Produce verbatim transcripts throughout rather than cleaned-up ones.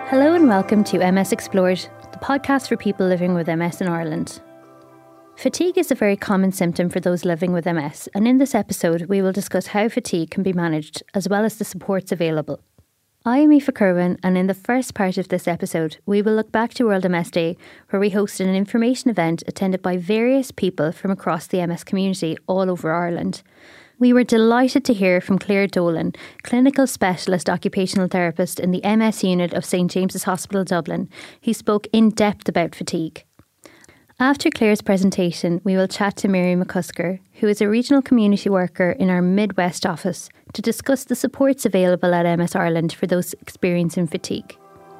Hello and welcome to M S Explored, the podcast for people living with M S in Ireland. Fatigue is a very common symptom for those living with M S, and in this episode we will discuss how fatigue can be managed as well as the supports available. I am Aoife Kerwin, and in the first part of this episode we will look back to World M S Day, where we hosted an information event attended by various people from across the M S community all over Ireland. We were delighted to hear from Claire Dolan, clinical specialist occupational therapist in the M S unit of St James's Hospital Dublin, who spoke in depth about fatigue. After Claire's presentation, we will chat to Mary McCusker, who is a regional community worker in our Midwest office, to discuss the supports available at M S Ireland for those experiencing fatigue.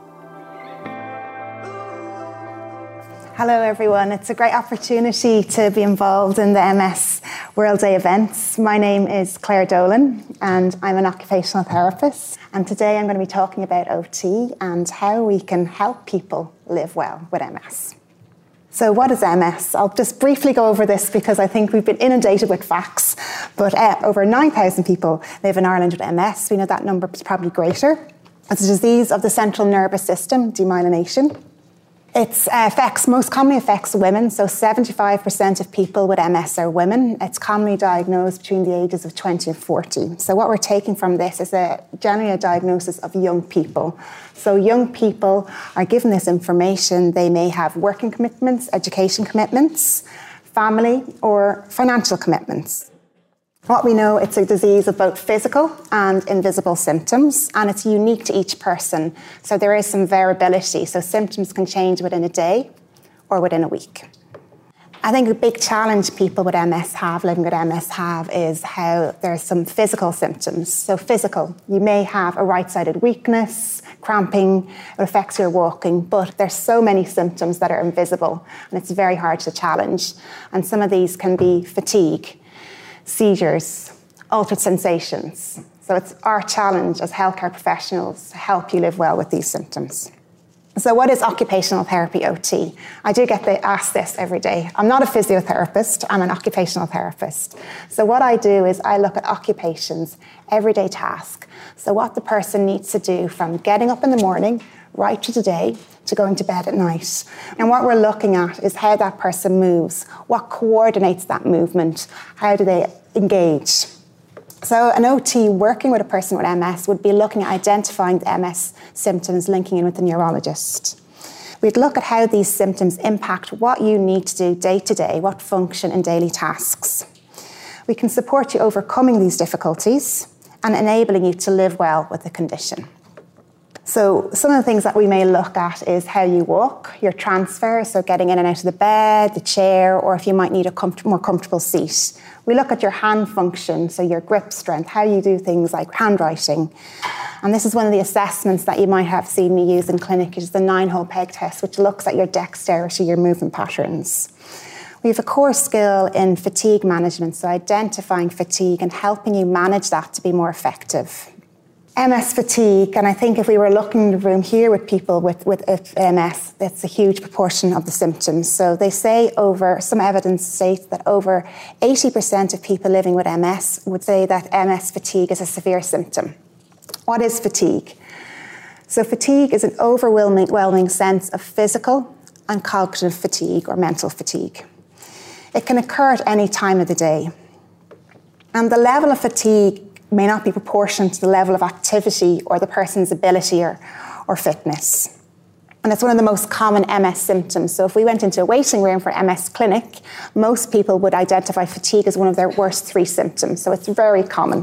Hello everyone, it's a great opportunity to be involved in the M S World Day events. My name is Claire Dolan and I'm an occupational therapist, and today I'm going to be talking about O T and how we can help people live well with M S. So what is M S? I'll just briefly go over this because I think we've been inundated with facts, but uh, over nine thousand people live in Ireland with M S. We know that number is probably greater. It's a disease of the central nervous system, demyelination. It uh, affects, most commonly affects women, so seventy-five percent of people with M S are women. It's commonly diagnosed between the ages of twenty and forty. So what we're taking from this is a, generally a diagnosis of young people. So young people are given this information. They may have working commitments, education commitments, family or financial commitments. What we know, it's a disease of both physical and invisible symptoms, and it's unique to each person. So there is some variability. So symptoms can change within a day or within a week. I think a big challenge people with M S have, living with M S have, is how there's some physical symptoms. So physical, you may have a right-sided weakness, cramping, it affects your walking, but there's so many symptoms that are invisible, and it's very hard to challenge. And some of these can be fatigue, seizures, altered sensations. So it's our challenge as healthcare professionals to help you live well with these symptoms. So what is occupational therapy O T? I do get asked this every day. I'm not a physiotherapist, I'm an occupational therapist. So what I do is I look at occupations, everyday task. So what the person needs to do from getting up in the morning, right through the day, to going to bed at night. And what we're looking at is how that person moves, what coordinates that movement, how do they engage. So an O T working with a person with M S would be looking at identifying the M S symptoms, linking in with the neurologist. We'd look at how these symptoms impact what you need to do day to day, what function in daily tasks. We can support you overcoming these difficulties and enabling you to live well with the condition. So some of the things that we may look at is how you walk, your transfer, so getting in and out of the bed, the chair, or if you might need a comfort- more comfortable seat. We look at your hand function, so your grip strength, how you do things like handwriting. And this is one of the assessments that you might have seen me use in clinic, which is the nine-hole peg test, which looks at your dexterity, your movement patterns. We have a core skill in fatigue management, so identifying fatigue and helping you manage that to be more effective. M S fatigue, and I think if we were looking in the room here with people with, with M S, that's a huge proportion of the symptoms. So they say over, some evidence states that over eighty percent of people living with M S would say that M S fatigue is a severe symptom. What is fatigue? So fatigue is an overwhelming sense of physical and cognitive fatigue or mental fatigue. It can occur at any time of the day. And the level of fatigue may not be proportionate to the level of activity or the person's ability or, or fitness. And it's one of the most common M S symptoms. So if we went into a waiting room for M S clinic, most people would identify fatigue as one of their worst three symptoms. So it's very common.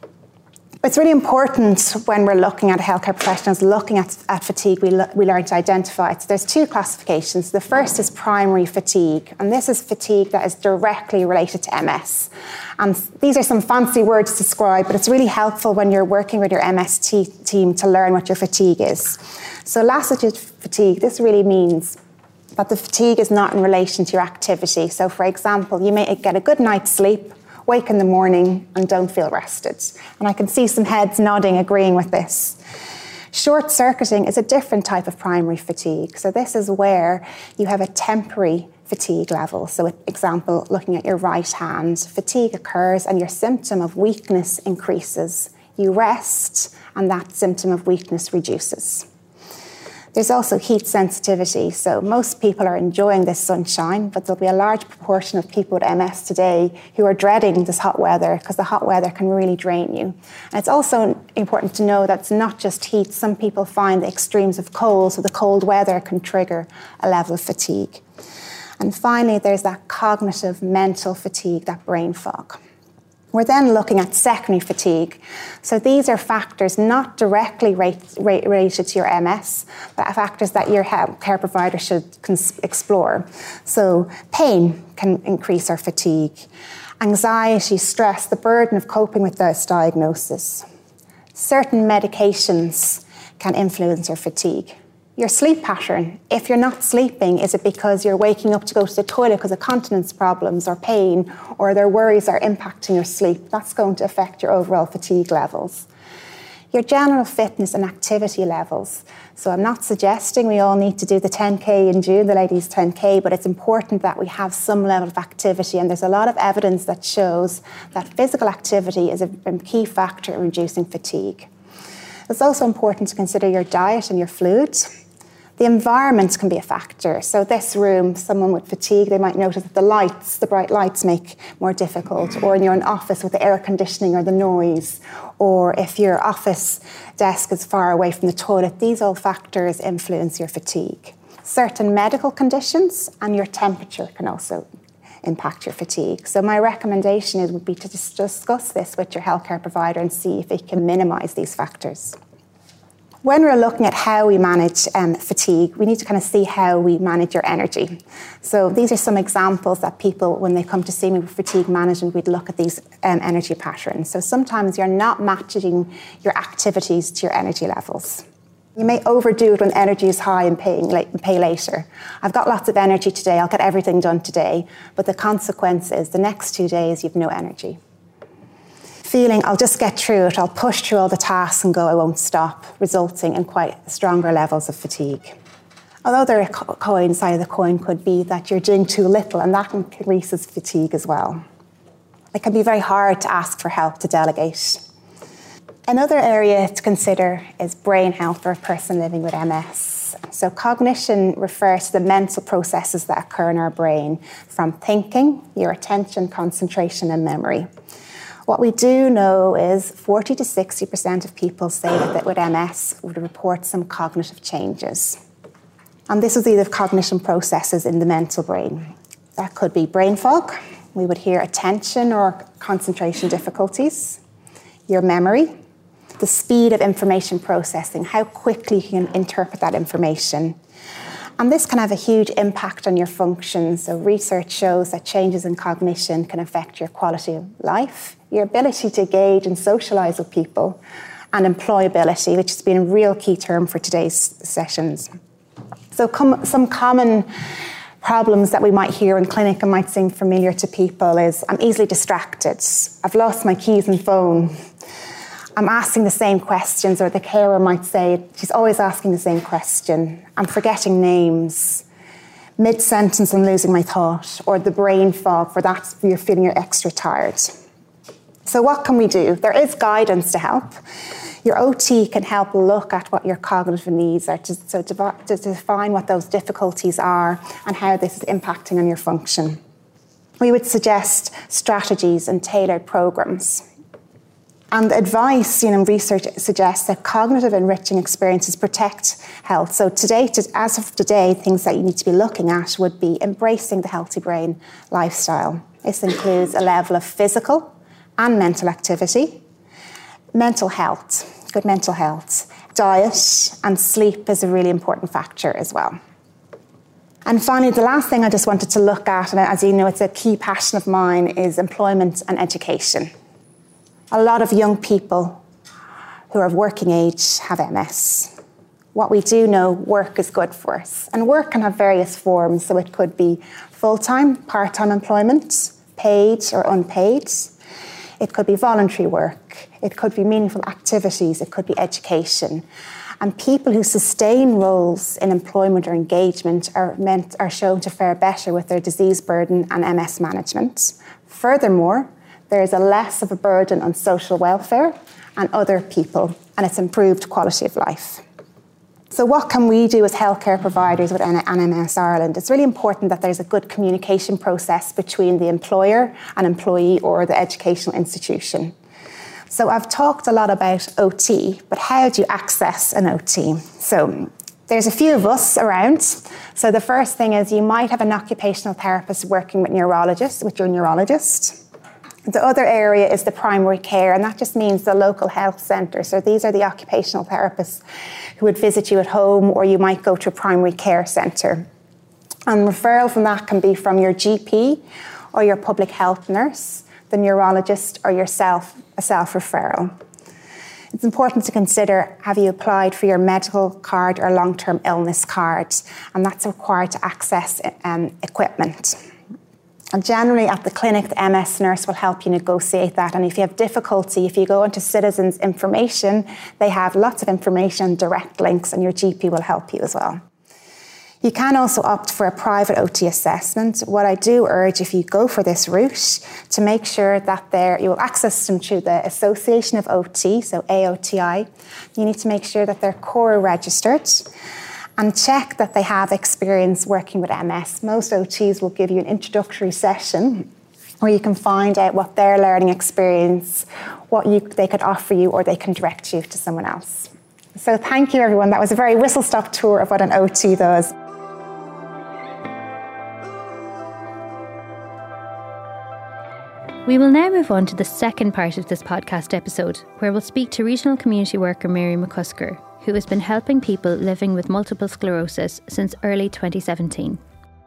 It's really important when we're looking at healthcare professionals, looking at, at fatigue, we, lo- we learn to identify it. So there's two classifications. The first is primary fatigue, and this is fatigue that is directly related to M S. And these are some fancy words to describe, but it's really helpful when you're working with your M S T team to learn what your fatigue is. So lassitude fatigue, this really means that the fatigue is not in relation to your activity. So for example, you may get a good night's sleep, wake in the morning and don't feel rested. And I can see some heads nodding, agreeing with this. Short-circuiting is a different type of primary fatigue. So this is where you have a temporary fatigue level. So, for example, looking at your right hand, fatigue occurs and your symptom of weakness increases. You rest and that symptom of weakness reduces. There's also heat sensitivity. So most people are enjoying this sunshine, but there'll be a large proportion of people with M S today who are dreading this hot weather because the hot weather can really drain you. And it's also important to know that it's not just heat. Some people find the extremes of cold, so the cold weather can trigger a level of fatigue. And finally, there's that cognitive mental fatigue, that brain fog. We're then looking at secondary fatigue. So these are factors not directly rate, rate, related to your M S, but factors that your care provider should cons- explore. So pain can increase our fatigue. Anxiety, stress, the burden of coping with this diagnosis. Certain medications can influence your fatigue. Your sleep pattern, if you're not sleeping, is it because you're waking up to go to the toilet because of continence problems or pain, or their worries are impacting your sleep? That's going to affect your overall fatigue levels. Your general fitness and activity levels. So I'm not suggesting we all need to do the ten K in June, the ladies' ten K, but it's important that we have some level of activity, and there's a lot of evidence that shows that physical activity is a key factor in reducing fatigue. It's also important to consider your diet and your fluids. The environment can be a factor. So this room, someone with fatigue, they might notice that the lights, the bright lights make more difficult, or in your office with the air conditioning or the noise, or if your office desk is far away from the toilet, these all factors influence your fatigue. Certain medical conditions and your temperature can also impact your fatigue. So my recommendation is, would be to just discuss this with your healthcare provider and see if it can minimise these factors. When we're looking at how we manage um, fatigue, we need to kind of see how we manage your energy. So these are some examples that people, when they come to see me with fatigue management, we'd look at these um, energy patterns. So sometimes you're not matching your activities to your energy levels. You may overdo it when energy is high and pay, like, pay later. I've got lots of energy today, I'll get everything done today. But the consequence is the next two days you've no energy. Feeling, I'll just get through it, I'll push through all the tasks and go, I won't stop, resulting in quite stronger levels of fatigue. Although the coin side of the coin could be that you're doing too little, and that increases fatigue as well. It can be very hard to ask for help, to delegate. Another area to consider is brain health for a person living with M S. So cognition refers to the mental processes that occur in our brain, from thinking, your attention, concentration, and memory. What we do know is forty to sixty percent of people say that with M S would report some cognitive changes. And this is either cognition processes in the mental brain. That could be brain fog. We would hear attention or concentration difficulties. Your memory, the speed of information processing, how quickly you can interpret that information. And this can have a huge impact on your function. So research shows that changes in cognition can affect your quality of life, your ability to engage and socialise with people, and employability, which has been a real key term for today's sessions. So com- some common problems that we might hear in clinic and might seem familiar to people is, I'm easily distracted, I've lost my keys and phone, I'm asking the same questions, or the carer might say, she's always asking the same question, I'm forgetting names, mid-sentence I'm losing my thought, or the brain fog, for that you're feeling you're extra tired. So what can we do? There is guidance to help. Your O T can help look at what your cognitive needs are, to, so to, to define what those difficulties are and how this is impacting on your function. We would suggest strategies and tailored programs. And advice, you know, research suggests that cognitive enriching experiences protect health. So today, as of today, things that you need to be looking at would be embracing the healthy brain lifestyle. This includes a level of physical and mental activity, mental health, good mental health, diet, and sleep is a really important factor as well. And finally, the last thing I just wanted to look at, and as you know, it's a key passion of mine, is employment and education. A lot of young people who are of working age have M S. What we do know, work is good for us. And work can have various forms, so it could be full-time, part-time employment, paid or unpaid. It could be voluntary work. It could be meaningful activities. It could be education. And people who sustain roles in employment or engagement are meant are shown to fare better with their disease burden and M S management. Furthermore, there is a less of a burden on social welfare and other people, and it's improved quality of life. So what can we do as healthcare providers with N M S Ireland? It's really important that there's a good communication process between the employer and employee or the educational institution. So I've talked a lot about O T, but how do you access an O T? So there's a few of us around. So the first thing is you might have an occupational therapist working with neurologists, with your neurologist. The other area is the primary care, and that just means the local health centre. So these are the occupational therapists who would visit you at home, or you might go to a primary care centre. And referral from that can be from your G P or your public health nurse, the neurologist, or yourself, a self-referral. It's important to consider, have you applied for your medical card or long-term illness card? And that's required to access um, equipment. And generally at the clinic, the M S nurse will help you negotiate that. And if you have difficulty, if you go into Citizens Information, they have lots of information, direct links, and your G P will help you as well. You can also opt for a private O T assessment. What I do urge, if you go for this route, to make sure that there you will access them through the Association of O T, so A O T I. You need to make sure that they're CORA registered and check that they have experience working with M S. Most O Ts will give you an introductory session where you can find out what their learning experience, what you, they could offer you, or they can direct you to someone else. So thank you, everyone. That was a very whistle-stop tour of what an O T does. We will now move on to the second part of this podcast episode, where we'll speak to regional community worker Mary McCusker, who has been helping people living with multiple sclerosis since early twenty seventeen.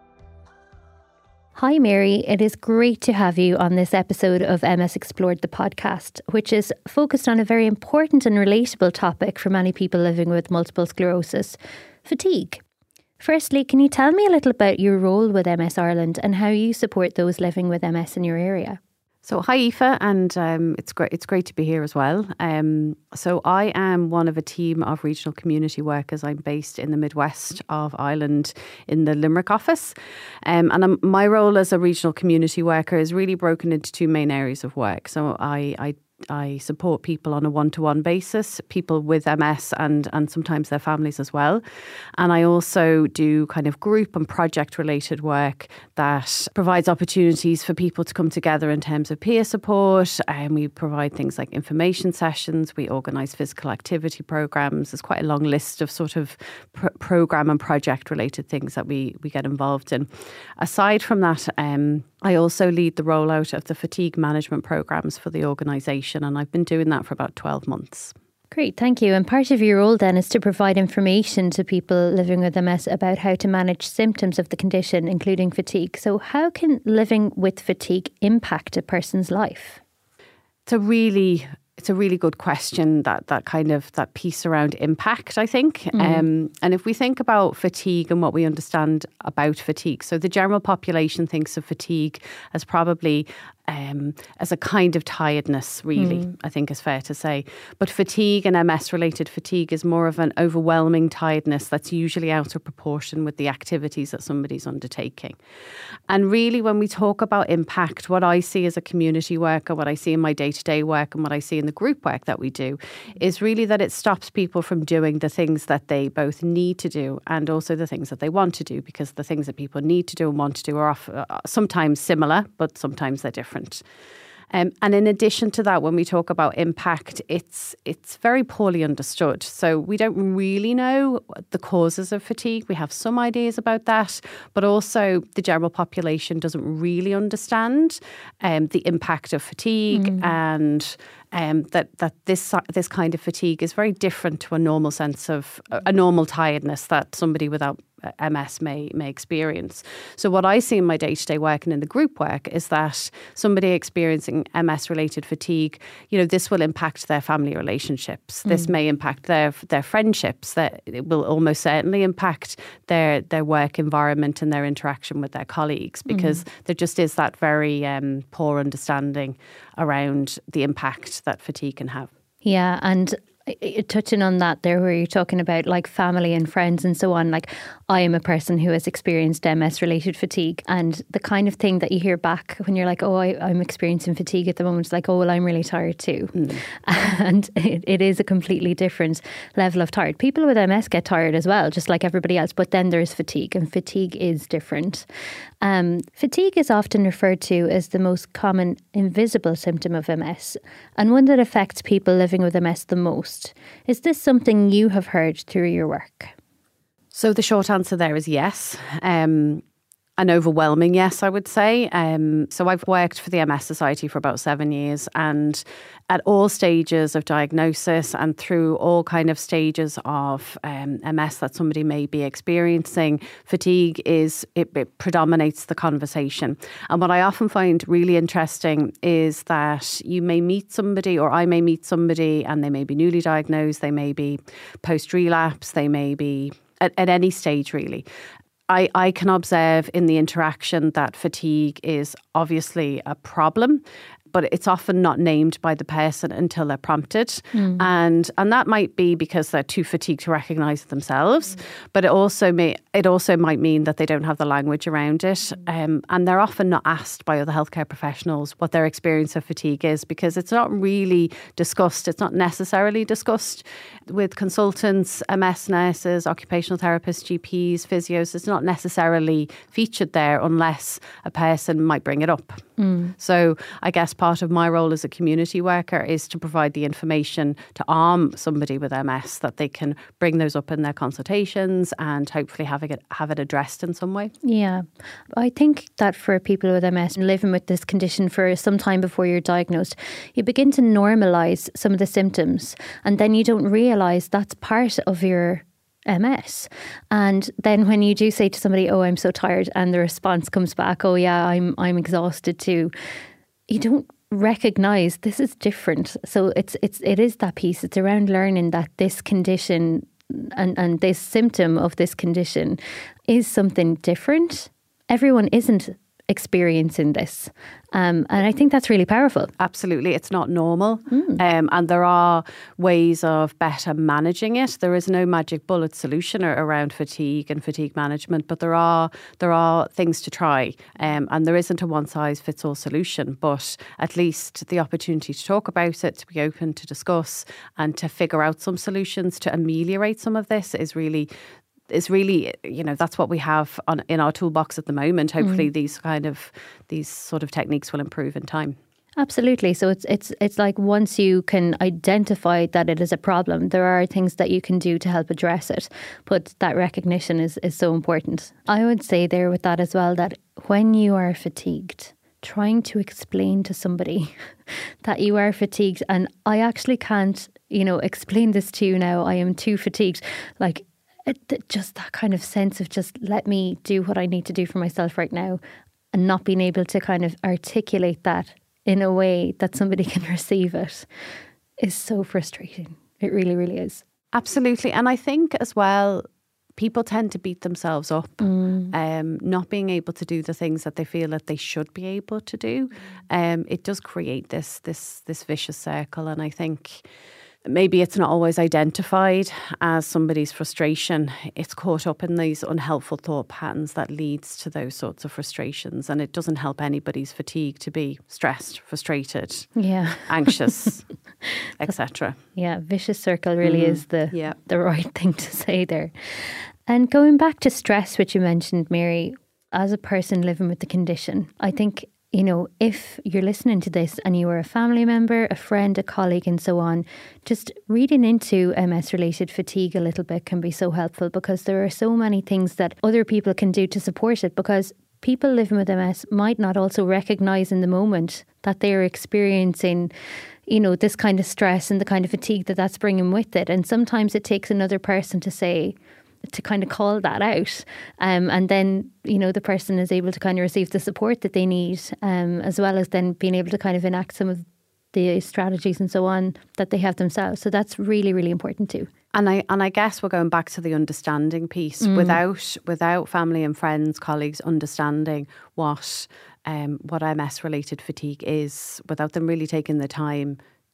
Hi Mary, it is great to have you on this episode of M S Explored, the podcast, which is focused on a very important and relatable topic for many people living with multiple sclerosis, fatigue. Firstly, can you tell me a little about your role with M S Ireland and how you support those living with M S in your area? So hi Aoife, and um, it's great. It's great to be here as well. Um, so I am one of a team of regional community workers. I'm based in the Midwest of Ireland in the Limerick office, um, and I'm, my role as a regional community worker is really broken into two main areas of work. So I, I I support people on a one-to-one basis, people with M S and, and sometimes their families as well. And I also do kind of group and project-related work that provides opportunities for people to come together in terms of peer support. And we provide things like information sessions. We organise physical activity programmes. There's quite a long list of sort of pr- programme and project-related things that we, we get involved in. Aside from that, um, I also lead the rollout of the fatigue management programmes for the organisation, and I've been doing that for about twelve months. Great, thank you. And part of your role then is to provide information to people living with M S about how to manage symptoms of the condition, including fatigue. So how can living with fatigue impact a person's life? It's a really... It's a really good question, that that kind of, that piece around impact, I think. Mm. Um, and if we think about fatigue and what we understand about fatigue, so the general population thinks of fatigue as probably um, as a kind of tiredness, really, mm. I think is fair to say. But fatigue and M S-related fatigue is more of an overwhelming tiredness that's usually out of proportion with the activities that somebody's undertaking. And really, when we talk about impact, what I see as a community worker, what I see in my day-to-day work and what I see in the group work that we do is really that it stops people from doing the things that they both need to do and also the things that they want to do, because the things that people need to do and want to do are often, uh, sometimes similar, but sometimes they're different. Um, and in addition to that, when we talk about impact, it's it's very poorly understood. So we don't really know the causes of fatigue. We have some ideas about that, but also the general population doesn't really understand um, the impact of fatigue mm. and um, that that this this kind of fatigue is very different to a normal sense of a normal tiredness that somebody without M S may may experience. So what I see in my day-to-day work and in the group work is that somebody experiencing M S-related fatigue, you know, this will impact their family relationships. Mm. This may impact their their friendships. That it will almost certainly impact their their work environment and their interaction with their colleagues, because mm. there just is that very um, poor understanding around the impact that fatigue can have. Yeah, and touching on that there, where you're talking about like family and friends and so on, like I am a person who has experienced M S related fatigue, and the kind of thing that you hear back when you're like, oh, I, I'm experiencing fatigue at the moment, it's like, oh, well, I'm really tired too. Mm. And it, it is a completely different level of tired. People with M S get tired as well, just like everybody else, but then there's fatigue, and fatigue is different. Um, fatigue is often referred to as the most common invisible symptom of M S, and one that affects people living with M S the most. Is this something you have heard through your work? So the short answer there is yes. Um, an overwhelming yes, I would say. Um, so I've worked for the M S Society for about seven years, and at all stages of diagnosis and through all kind of stages of um, M S that somebody may be experiencing, fatigue is, it, it predominates the conversation. And what I often find really interesting is that you may meet somebody, or I may meet somebody, and they may be newly diagnosed, they may be post-relapse, they may be at, at any stage really. I, I can observe in the interaction that fatigue is obviously a problem, but it's often not named by the person until they're prompted. Mm. And and that might be because they're too fatigued to recognise it themselves. Mm. But it also may it also might mean that they don't have the language around it. Mm. Um, and they're often not asked by other healthcare professionals what their experience of fatigue is, because it's not really discussed. It's not necessarily discussed with consultants, M S nurses, occupational therapists, G Ps, physios. It's not necessarily featured there unless a person might bring it up. Mm. So I guess part of my role as a community worker is to provide the information to arm somebody with M S that they can bring those up in their consultations and hopefully have it, have it addressed in some way. Yeah. I think that for people with M S living with this condition for some time before you're diagnosed, you begin to normalise some of the symptoms, and then you don't realise that's part of your M S. And then when you do say to somebody, oh, I'm so tired, and the response comes back, oh yeah, I'm I'm exhausted too, you don't recognise this is different. So it's it's it is that piece. It's around learning that this condition and, and this symptom of this condition is something different. Everyone isn't experiencing this. Um, and I think that's really powerful. Absolutely. It's not normal. Mm. Um, and there are ways of better managing it. There is no magic bullet solution around fatigue and fatigue management, but there are there are things to try. Um, and there isn't a one-size-fits-all solution, but at least the opportunity to talk about it, to be open to discuss and to figure out some solutions to ameliorate some of this is really is really, you know, that's what we have on in our toolbox at the moment. Hopefully mm. these kind of, these sort of techniques will improve in time. Absolutely. So it's it's it's like once you can identify that it is a problem, there are things that you can do to help address it. But that recognition is, is so important. I would say there with that as well, that when you are fatigued, trying to explain to somebody that you are fatigued, and I actually can't, you know, explain this to you now, I am too fatigued, like, It, just that kind of sense of just let me do what I need to do for myself right now, and not being able to kind of articulate that in a way that somebody can receive it is so frustrating. It really, really is. Absolutely. And I think as well, people tend to beat themselves up, mm. um, not being able to do the things that they feel that they should be able to do. Um, it does create this, this, this vicious circle. And I think maybe it's not always identified as somebody's frustration. It's caught up in these unhelpful thought patterns that leads to those sorts of frustrations. And it doesn't help anybody's fatigue to be stressed, frustrated, yeah, anxious, et cetera. Yeah, vicious circle really mm-hmm. is the, yeah. the right thing to say there. And going back to stress, which you mentioned, Mary, as a person living with the condition, I think, you know, if you're listening to this and you are a family member, a friend, a colleague and so on, just reading into M S-related fatigue a little bit can be so helpful, because there are so many things that other people can do to support it, because people living with M S might not also recognise in the moment that they are experiencing, you know, this kind of stress and the kind of fatigue that that's bringing with it. And sometimes it takes another person to say, to kind of call that out, um, and then, you know, the person is able to kind of receive the support that they need, um, as well as then being able to kind of enact some of the strategies and so on that they have themselves. So that's really, really important too. And I and I guess we're going back to the understanding piece. Mm. Without without family and friends, colleagues understanding what um, what M S-related fatigue is, without them really taking the time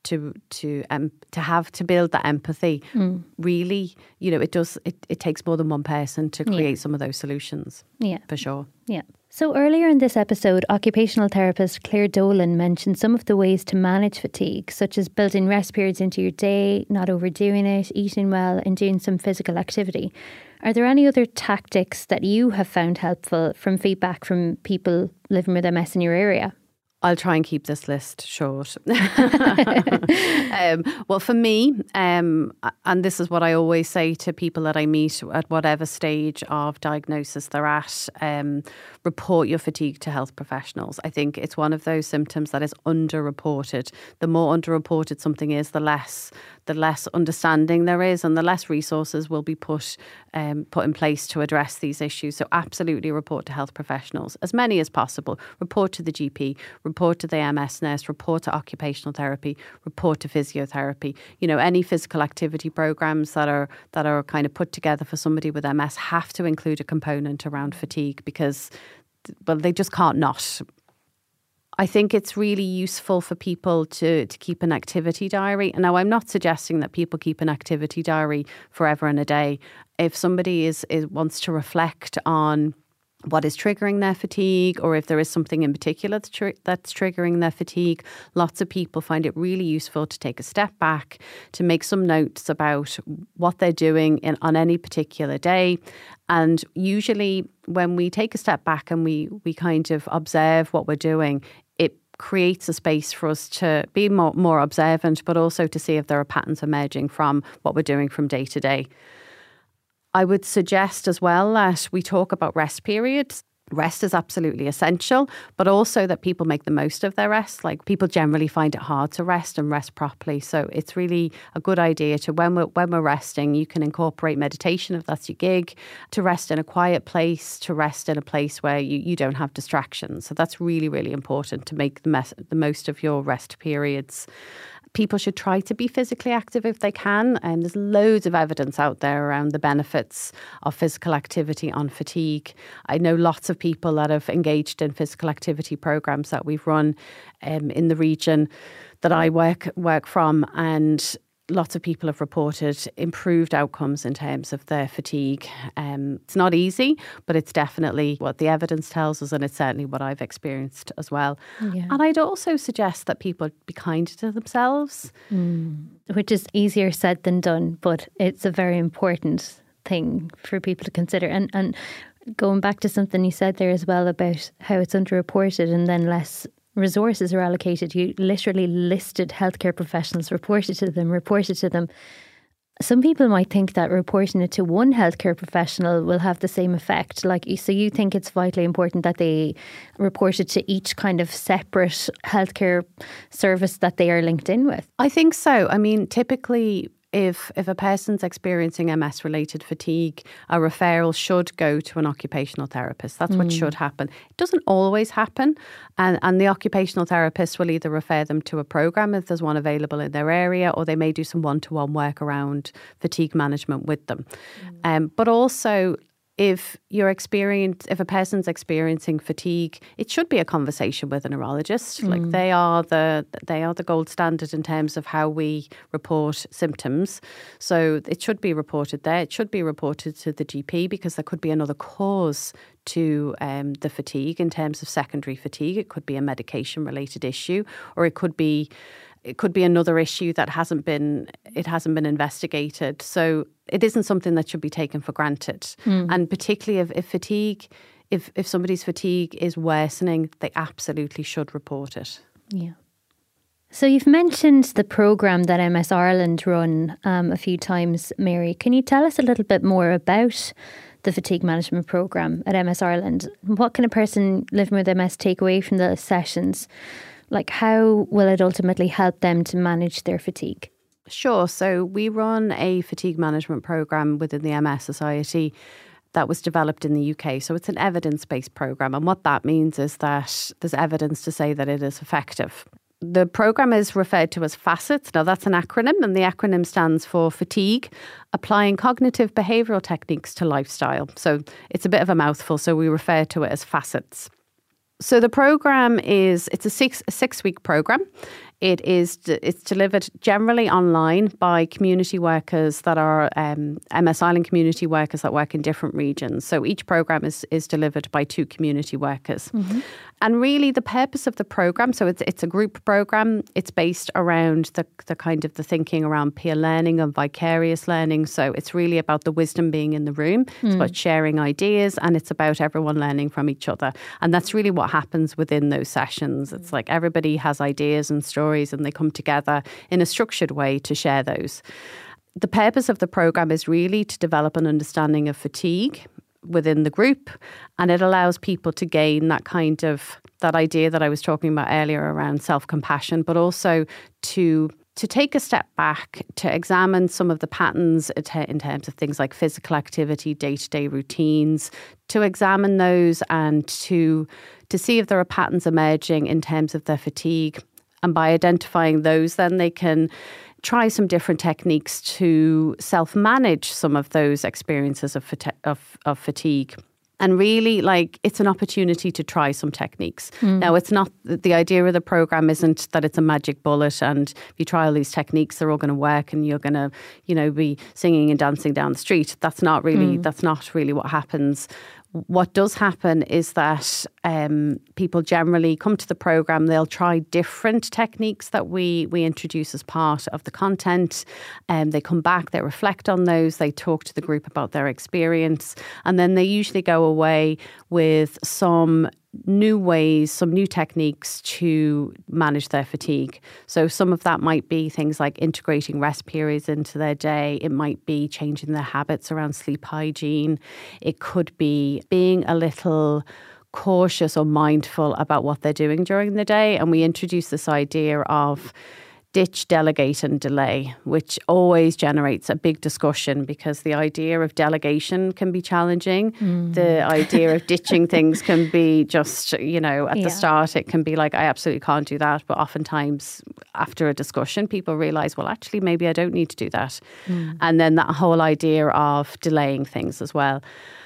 to to um, to have to build that empathy. Mm. Really, you know, it does. It, it takes more than one person to create yeah. some of those solutions. Yeah, for sure. Yeah. So earlier in this episode, occupational therapist Claire Dolan mentioned some of the ways to manage fatigue, such as building rest periods into your day, not overdoing it, eating well, and doing some physical activity. Are there any other tactics that you have found helpful from feedback from people living with M S in your area? I'll try and keep this list short. um, well, for me, um, and this is what I always say to people that I meet at whatever stage of diagnosis they're at, um, report your fatigue to health professionals. I think it's one of those symptoms that is underreported. The more underreported something is, the less the less understanding there is, and the less resources will be put um, put in place to address these issues. So absolutely report to health professionals, as many as possible. Report to the G P, report to the M S nurse, report to occupational therapy, report to physiotherapy. You know, any physical activity programs that are that are kind of put together for somebody with M S have to include a component around fatigue, because, well, they just can't not. I think it's really useful for people to, to keep an activity diary. Now, I'm not suggesting that people keep an activity diary forever and a day. If somebody is, is wants to reflect on what is triggering their fatigue, or if there is something in particular that's, tr- that's triggering their fatigue, lots of people find it really useful to take a step back, to make some notes about what they're doing in, on any particular day. And usually when we take a step back and we, we kind of observe what we're doing, it creates a space for us to be more, more observant, but also to see if there are patterns emerging from what we're doing from day to day. I would suggest as well that we talk about rest periods. Rest is absolutely essential, but also that people make the most of their rest. Like, people generally find it hard to rest and rest properly. So it's really a good idea to, when we're, when we're resting, you can incorporate meditation if that's your gig, to rest in a quiet place, to rest in a place where you, you don't have distractions. So that's really, really important, to make the, mes- the most of your rest periods. People should try to be physically active if they can. And there's loads of evidence out there around the benefits of physical activity on fatigue. I know lots of people that have engaged in physical activity programs that we've run um, in the region that I work work from, and lots of people have reported improved outcomes in terms of their fatigue. Um, it's not easy, but it's definitely what the evidence tells us, and it's certainly what I've experienced as well. Yeah. And I'd also suggest that people be kind to themselves. Mm. Which is easier said than done, but it's a very important thing for people to consider. And, and going back to something you said there as well about how it's underreported and then less resources are allocated. You literally listed healthcare professionals, reported to them, reported to them. Some people might think that reporting it to one healthcare professional will have the same effect. Like, so you think it's vitally important that they report it to each kind of separate healthcare service that they are linked in with? I think so. I mean, typically, If if a person's experiencing M S-related fatigue, a referral should go to an occupational therapist. That's what mm. should happen. It doesn't always happen. And, and the occupational therapist will either refer them to a programme if there's one available in their area, or they may do some one-to-one work around fatigue management with them. Mm. Um, but also, if you're experience, if a person's experiencing fatigue, it should be a conversation with a neurologist. Mm. Like, they are the they are the gold standard in terms of how we report symptoms. So it should be reported there. It should be reported to the G P, because there could be another cause to um, the fatigue in terms of secondary fatigue. It could be a medication-related issue, or it could be it could be another issue that hasn't been it hasn't been investigated. So it isn't something that should be taken for granted. Mm. And particularly if, if fatigue, if, if somebody's fatigue is worsening, they absolutely should report it. Yeah. So you've mentioned the programme that M S Ireland run um, a few times, Mary. Can you tell us a little bit more about the fatigue management programme at M S Ireland? What can a person living with M S take away from the sessions? Like, how will it ultimately help them to manage their fatigue? Sure. So we run a fatigue management programme within the M S Society that was developed in the U K. So it's an evidence-based programme. And what that means is that there's evidence to say that it is effective. The programme is referred to as FACETS. Now, that's an acronym, and the acronym stands for Fatigue, Applying Cognitive Behavioural Techniques to Lifestyle. So it's a bit of a mouthful, so we refer to it as FACETS. So the programme is, it's a six, a six-week programme. it is it's delivered generally online by community workers that are um, M S Island community workers that work in different regions. So each programme is, is delivered by two community workers. Mm-hmm. And really the purpose of the programme, so it's it's a group programme, it's based around the, the kind of the thinking around peer learning and vicarious learning. So it's really about the wisdom being in the room. Mm. It's about sharing ideas, and it's about everyone learning from each other. And that's really what happens within those sessions. It's like everybody has ideas and stories and they come together in a structured way to share those. The purpose of the programme is really to develop an understanding of fatigue within the group, and it allows people to gain that kind of that idea that I was talking about earlier around self-compassion, but also to to take a step back, to examine some of the patterns in terms of things like physical activity, day-to-day routines, to examine those and to to see if there are patterns emerging in terms of their fatigue. And by identifying those, then they can try some different techniques to self-manage some of those experiences of, fati- of, of fatigue. And really, like, it's an opportunity to try some techniques. Mm. Now, it's not, the idea of the programme isn't that it's a magic bullet and if you try all these techniques, they're all going to work and you're going to, you know, be singing and dancing down the street. That's not really, mm. that's not really what happens. What does happen is that um, people generally come to the programme, they'll try different techniques that we we introduce as part of the content. And um, they come back, they reflect on those, they talk to the group about their experience, and then they usually go away with some new ways, some new techniques to manage their fatigue. So some of that might be things like integrating rest periods into their day. It might be changing their habits around sleep hygiene. It could be being a little cautious or mindful about what they're doing during the day. And we introduce this idea of ditch, delegate and delay, which always generates a big discussion because the idea of delegation can be challenging. Mm. The idea of ditching things can be just, you know, at yeah. the start, it can be like, I absolutely can't do that. But oftentimes after a discussion, people realise, well, actually, maybe I don't need to do that. Mm. And then that whole idea of delaying things as well.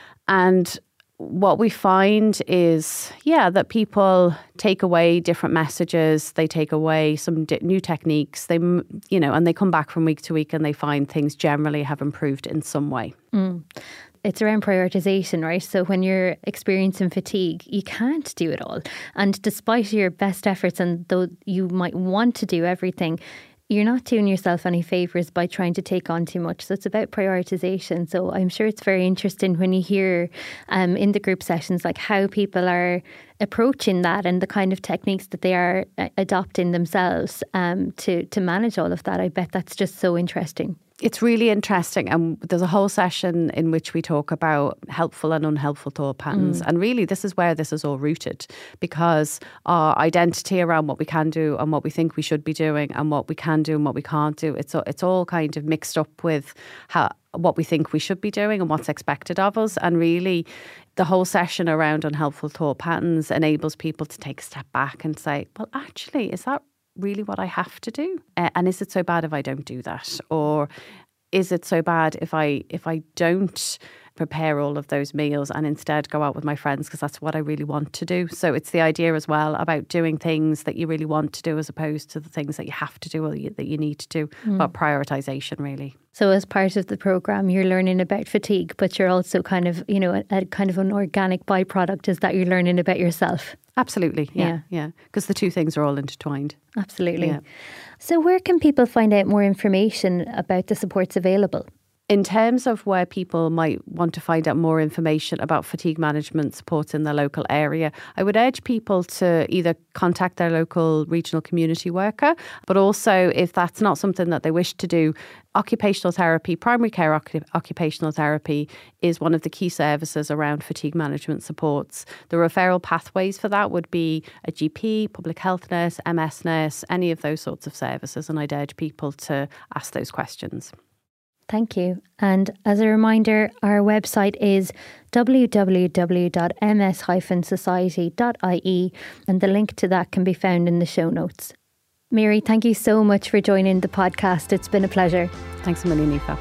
And what we find is, yeah, that people take away different messages, they take away some di- new techniques, they, you know, and they come back from week to week and they find things generally have improved in some way. Mm. It's around prioritization, right? So when you're experiencing fatigue, you can't do it all. And despite your best efforts, and though you might want to do everything, you're not doing yourself any favours by trying to take on too much. So it's about prioritisation. So I'm sure it's very interesting when you hear um, in the group sessions like how people are approaching that and the kind of techniques that they are uh, adopting themselves um, to, to manage all of that. I bet that's just so interesting. It's really interesting, and there's a whole session in which we talk about helpful and unhelpful thought patterns. Mm. And really, this is where this is all rooted, because our identity around what we can do and what we think we should be doing and what we can do and what we can't do, it's it's all kind of mixed up with how what we think we should be doing and what's expected of us. And really, the whole session around unhelpful thought patterns enables people to take a step back and say, well, actually, is that really what I have to do? Uh, and is it so bad if I don't do that? Or is it so bad if I if I don't prepare all of those meals and instead go out with my friends because that's what I really want to do? So it's the idea as well about doing things that you really want to do as opposed to the things that you have to do or you, that you need to do, mm. about prioritization really. So as part of the programme, you're learning about fatigue, but you're also kind of, you know, a, a kind of an organic byproduct is that you're learning about yourself. Absolutely, yeah, yeah, because yeah. the two things are all intertwined. Absolutely. Yeah. So where can people find out more information about the supports available? In terms of where people might want to find out more information about fatigue management supports in their local area, I would urge people to either contact their local regional community worker, but also if that's not something that they wish to do, occupational therapy, primary care occup- occupational therapy is one of the key services around fatigue management supports. The referral pathways for that would be a G P, public health nurse, M S nurse, any of those sorts of services, and I'd urge people to ask those questions. Thank you. And as a reminder, our website is w w w dot m s dash society dot i e and the link to that can be found in the show notes. Mary, thank you so much for joining the podcast. It's been a pleasure. Thanks a million, Aoife.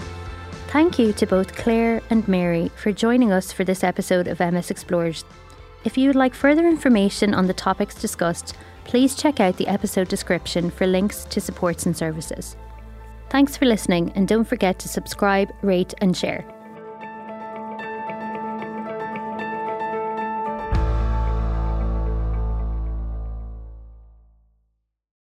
Thank you to both Claire and Mary for joining us for this episode of M S Explored. If you would like further information on the topics discussed, please check out the episode description for links to supports and services. Thanks for listening, and don't forget to subscribe, rate and share.